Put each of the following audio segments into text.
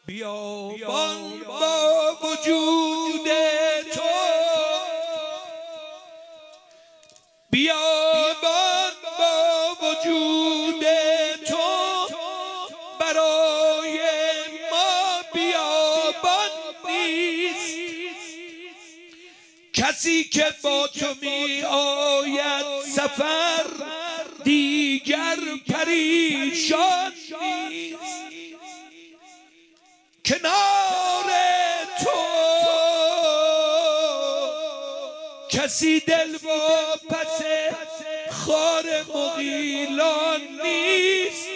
بیابان با وجود تو، بیابان با وجود تو، برای ما بیابان نیست. کسی که با تو می آید سفر دیگر پریشان نیست. کنار تو کسی دل و پس خار مغیلان نیست.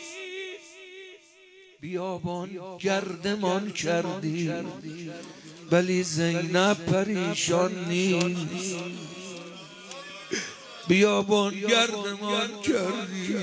بیابان گردمان کردی ولی زینب پریشان نیست. بیابان گردمان کردی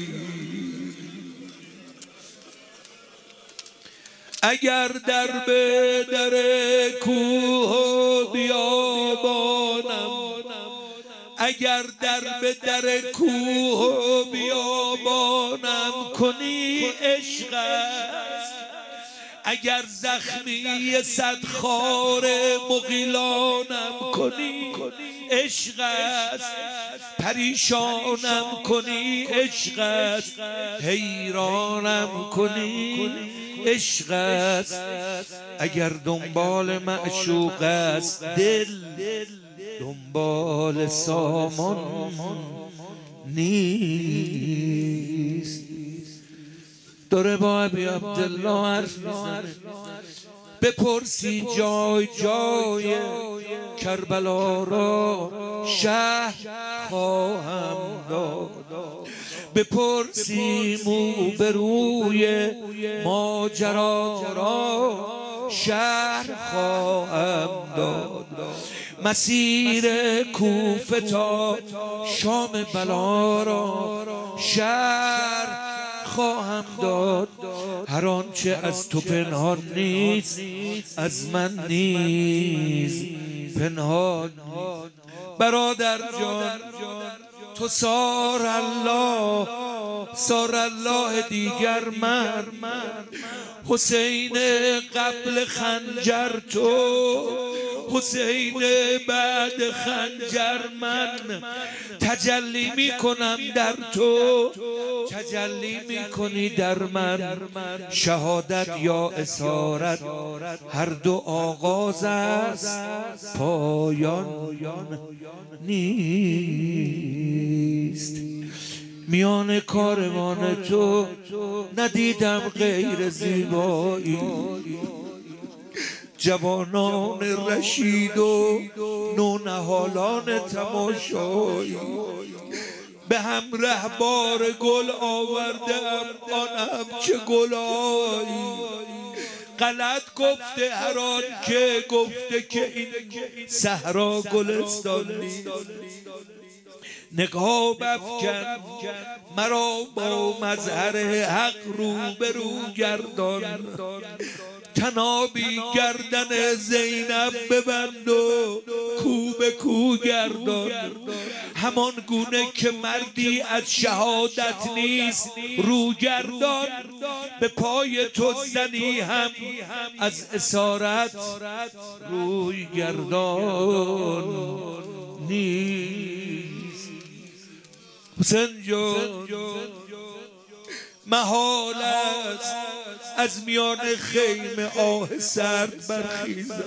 اگر در به در کوه و بیابانم، اگر در به در کوه و بیابانم کنی عشق است. اگر زخمی صد خار مغیلانم کنی عشق است. پریشانم کنی عشق است. حیرانم کنی عشق است. اگر دنبال معشوق است دل، دنبال سامان نیست. داره با ابی عبدالله حرف میزنه. بپرسی جای جای کربلا را شهر خواهم داد. بپرسی مو به روی ماجرا را شهر خواهم داد. مسیر کوفه تا شام بلا را شهر خواهم داد. هر آنچه از تو پنهان نیست از من نیز پنهان نیست. برادر جان تو سار الله دیگر من، حسین قبل خنجر تو، حسین بعد خنجر من. تجلی می کنم در تو، تجلی می کنی در من. شهادت یا اسارت هر دو آغاز است، پایان نیست. میان کاروان تو ندیدم غیر زیبایی. جوانان رشید و نونهالان تماشایی. به همراه بار گل آوردم آنم چه گلایی. غلط گفته هر آن که گفته که این صحرا گلستان نیست. نقاب افکن مرا با مظهر حق روبرو گردان. تنابی گردن زینب ببند و کو به کو گردان. همان گونه که مردی از شهادت نیست رو گردان. به پای تو زنی هم از اسارت روی گردان نیست. حسین جان محال است از میان خیمه آه سرد برخیزد.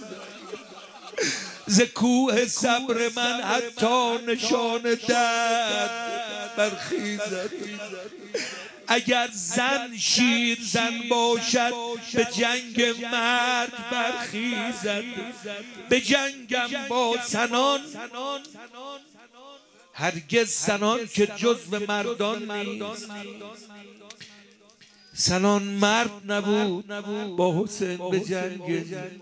ز کوه صبر من حتی نشان درد برخیزد. اگر زن شیر زن باشد به جنگ مرد برخیزد. به جنگم با زنان هرگز زنان که جزو مردان نیست. زنان مرد نبود با حسین به جنگ.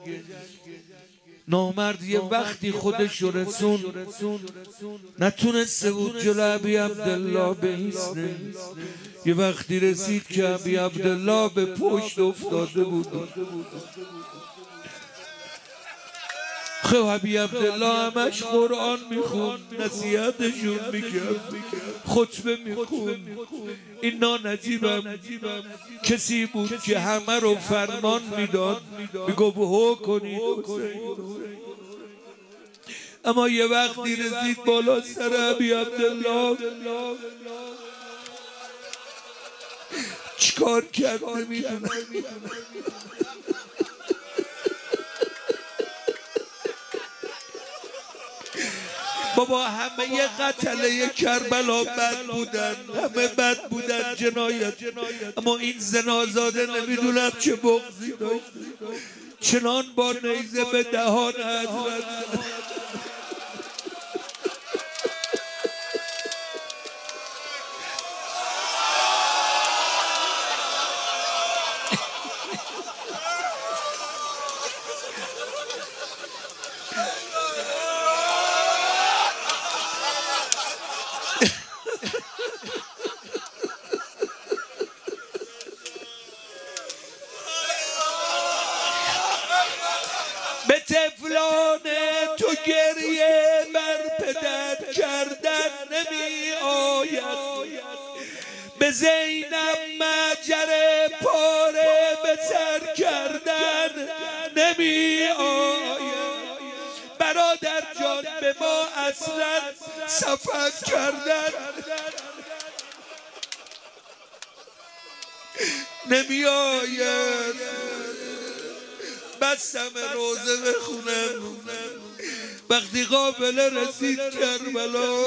نامرد یه وقتی خودش رسون نتونسته بود جلو ابی عبدالله بایسته. یه وقتی رسید که ابی عبدالله به پشت افتاده بود. خب حبیب عبدالله همش قرآن میخون، نصیحتشون میکرد، خطبه میخون. این نانجیبم کسی بود که همه رو فرمان میداد، میگفت هو کنید. اما یه وقتی رسید بالا سر حبیب عبدالله، چیکار کرد نمیدونم. بابا همه قتله کربلا بد بودن، همه بد بودن، جنایت، اما این زنازاده نمیدونم چه بغضی داشت، چنان با نیزه به دهان حضرت. به طفلان تو گریه بر پدر کردن نمی آید، به زینب مجر پاره به سر کردن نمی آید، برادر جان به ما اصلا صفت کردن نمی آید. بستم روزه بخونم، وقتی قافله رسید کربلا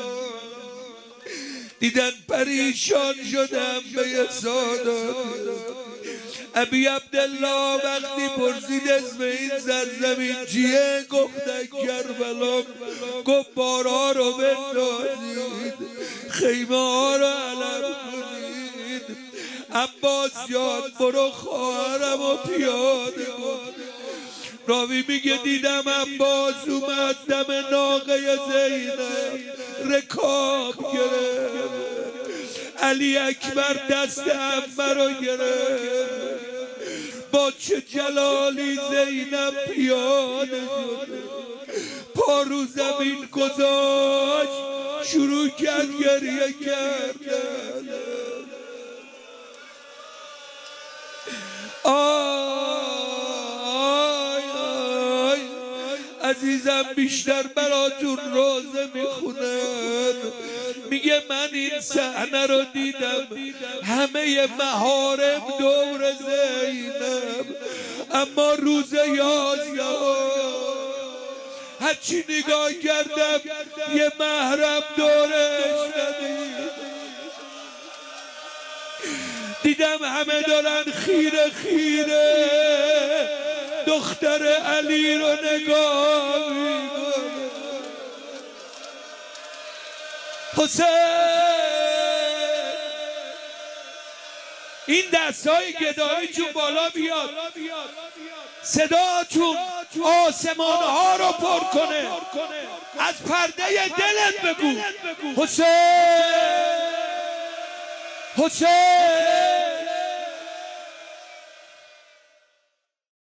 دیدن پریشان شدم به یه سادات. حبیب عبدالله وقتی پرسید اسم این سرزمین چیه، گفتن کربلا. گفت بارها رو بندازید، خیمه ها رو علم کنید، عباس جان برو خواهرم و پیاده کن. راوی میگه دیدم عباس اومد دم ناقه زینب رکاب گرفت، علی اکبر دست عمه رو گرفت، با چه جلالی زینب پیاده شد، پا رو زمین گذاشت، شروع کرد گریه کردن. عزیزم بیشتر براتون روزه میخونن، میگه من این صحنه رو دیدم، همه محارم دور زینب، اما روز 11 هرچی نگاه کردم یه محرم دورش ندید، دیدم همه دارن خیره خیره دختر علی رو نگاه میکنه. حسین این دستای گدایی چون بالا بیاد، صدا چون آسمان ها رو پر کنه، از پرده دلت بگو حسین حسین.